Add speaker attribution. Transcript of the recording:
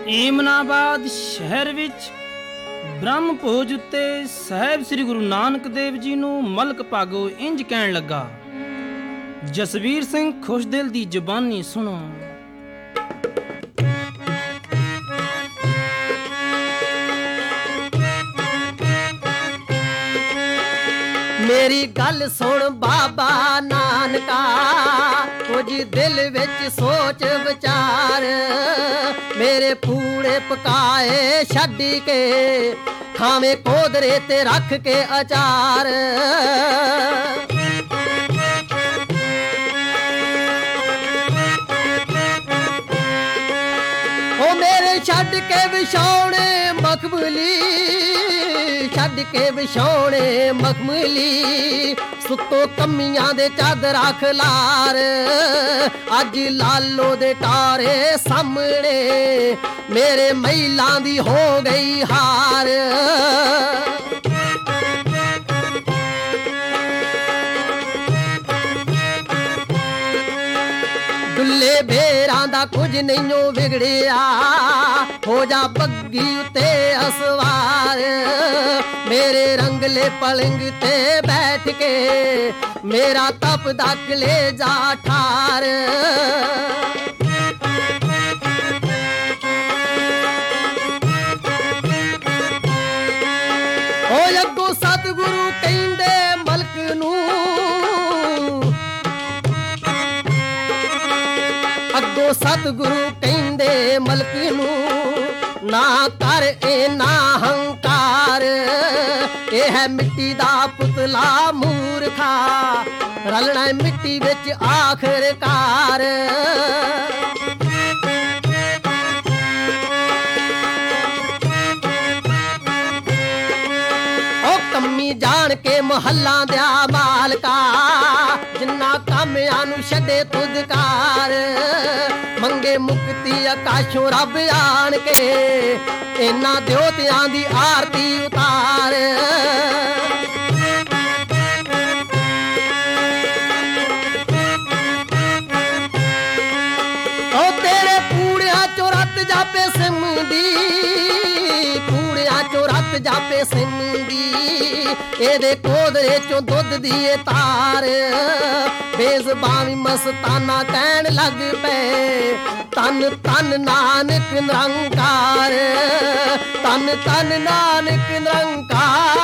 Speaker 1: ਏਮਨਾਬਾਦ ਸ਼ਹਿਰ ਵਿੱਚ ਬ੍ਰਹਮ ਭੋਜ ਉੱਤੇ ਸਾਹਿਬ ਸ੍ਰੀ ਗੁਰੂ ਨਾਨਕ ਦੇਵ ਜੀ ਨੂੰ ਮਲਕ ਭਾਗੋ ਇੰਜ ਕਹਿਣ ਲੱਗਾ। ਜਸਵੀਰ ਸਿੰਘ ਖੁਸ਼ਦਿਲ ਦੀ ਜ਼ੁਬਾਨੀ ਸੁਣੋ।
Speaker 2: ਮੇਰੀ ਗੱਲ ਸੁਣ ਬਾਬਾ ਨਾਨਕਾ, ਕੁਝ ਦਿਲ ਵਿੱਚ ਸੋਚ ਵਿਚਾਰ। ਮੇਰੇ ਪੂੜੇ ਪਕਾਏ ਛੱਡ ਕੇ ਖਾਵੇਂ ਕੋਦਰੇ ਤੇ ਰੱਖ ਕੇ ਅਚਾਰ। ਉਹ ਮੇਰੇ ਛੱਡ ਕੇ ਵਿਛਾਉਣੇ ਮਖਮਲੀ, ਛੱਡ ਕੇ ਵਿਛਾਉਣੇ ਮਖਮਲੀ, ਸੁੱਤੋ ਕਮੀਆਂ ਦੇ ਚਾਦਰਾਂ ਖਲਾਰ। ਅੱਜ ਲਾਲੋ ਦੇ ਟਾਰੇ ਸਾਹਮਣੇ ਮੇਰੇ ਮਹਿਲਾਂ ਦੀ ਹੋ ਗਈ ਹਾਰ। ਦੁੱਲੇ ਬੇਰਾਂ ਦਾ ਕੁਝ ਨਹੀਂਓ ਵਿਗੜਿਆ, ਹੋ ਜਾ ਬੱਗੀ ਉਤੇ ਅਸਵਾਰ। ਮੇਰੇ ਰੰਗਲੇ ਪਲੰਗ ਤੇ ਬੈਠ ਕੇ ਮੇਰਾ ਤਪਦਾ ਕਲੇਜਾ ਠਾਰ। ਓ ਅੱਗੋਂ ਸਤਿਗੁਰੂ ਕਹਿੰਦੇ ਮਲਕ ਨੂੰ, ਅੱਗੋਂ ਸਤਿਗੁਰੂ ਕਹਿੰਦੇ ਮਲਕ ਨੂੰ, ਨਾ ਕਰ ਇਨਾ ਹੰਕਾਰ। ਇਹ ਹੈ ਮਿੱਟੀ ਦਾ ਪੁਤਲਾ ਮੂਰਖਾ, ਰਲਣਾ ਮਿੱਟੀ ਵਿੱਚ ਆਖਰਕਾਰ। ਉਹ ਕੰਮੀ ਜਾਣ ਕੇ ਮੁਹੱਲਾਂ ਦਿਆ ਮਾਲਕਾ, ਜਿੰਨਾ ਕਾਮਿਆਂ ਨੂੰ ਛੱਡੇ ਤੁਦਕਾਰ। ਮੰਗੇ ਮੁਕਤੀ ਆਕਾਸ਼ੋਂ ਰੱਬ ਆਣ ਕੇ, ਇਹਨਾਂ ਦਿਉਤਿਆਂ ਦੀ ਆਰਤੀ ਉਤਾਰ। ਉਹ ਤੇਰੇ ਪੂੜਿਆਂ ਚੋਂ ਰੱਤ ਜਾਪੇ ਸਿੰਮਦੀ, ਪੂੜਿਆਂ ਚੋਂ ਰੱਤ ਜਾਪੇ ਸਿੰਮਦੀ, ਇਹਦੇ ਕੋਦਰੇ ਚੋਂ ਦੁੱਧ ਦੀ ਏ ਤਾਰ। ਬੇਜ਼ਬਾਨੀ ਮਸਤਾਨਾ ਕਹਿਣ ਲੱਗ ਪਏ, ਤਨ ਤਨ ਨਾਨਕ ਨਿਰੰਕਾਰ, ਤਨ ਤਨ ਨਾਨਕ ਨਿਰੰਕਾਰ।